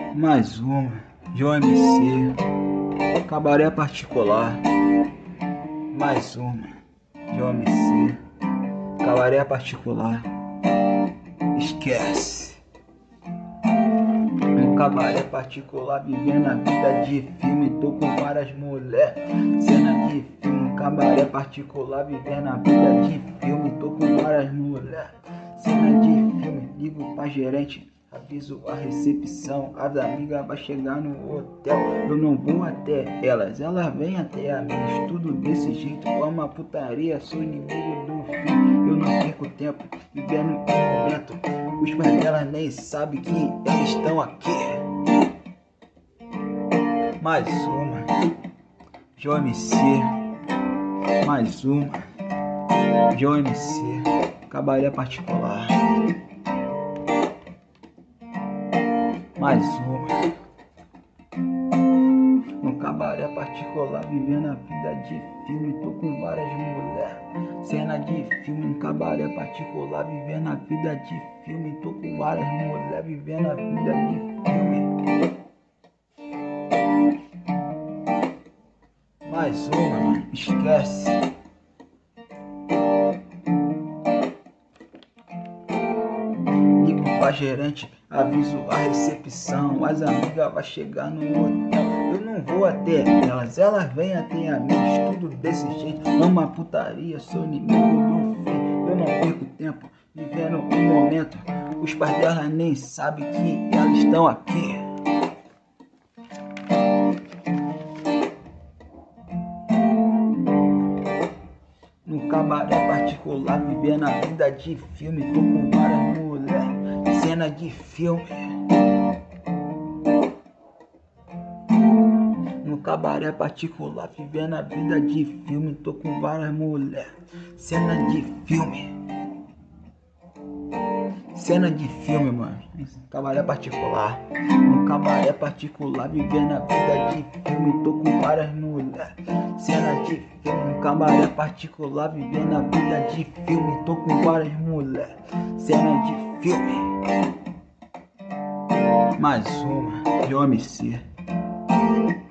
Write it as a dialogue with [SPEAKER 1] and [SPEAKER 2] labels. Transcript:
[SPEAKER 1] Mais uma de OMC, cabaré particular. Mais uma de OMC, cabaré particular. Esquece. Um cabaré particular, vivendo a vida de filme. Tô com várias mulheres, cena de filme. Um cabaré particular, vivendo a vida de filme. Tô com várias mulheres, cena de filme. Ligo pra gerente, aviso a recepção. As amigas vai chegar no hotel, eu não vou até elas vêm até a mim. Tudo desse jeito, uma putaria, sou inimigo do fim. Eu não perco tempo, vivendo um momento. Os pais delas nem sabem que elas estão aqui. Mais uma de OMC, mais uma de OMC, cabaré particular. Mais uma no cabaré particular, vivendo a vida de filme. Tô com várias mulheres, cena de filme. No cabaré particular, vivendo a vida de filme. Tô com várias mulheres, vivendo a vida de filme. Mais uma, esquece. Ligo pra gerente, aviso a recepção. As amigas vai chegar no hotel, eu não vou até elas vêm até a mim. Tudo desse jeito, uma putaria, sou inimigo do fim. Eu não perco tempo, vivendo um momento. Os pais delas nem sabem que elas estão aqui. No cabaré particular, vivendo a vida de filme. Tô com várias mulheres, cena de filme. No cabaré particular, vivendo a vida de filme. Tô com várias mulheres, cena de filme. Cena de filme, mano. Cabaré particular. No cabaré particular, vivendo a vida de filme. Tô com várias mulheres, cena de filme. No cabaré particular, vivendo a vida de filme. Tô com várias mulheres, cena de filme. Mais uma de OMC.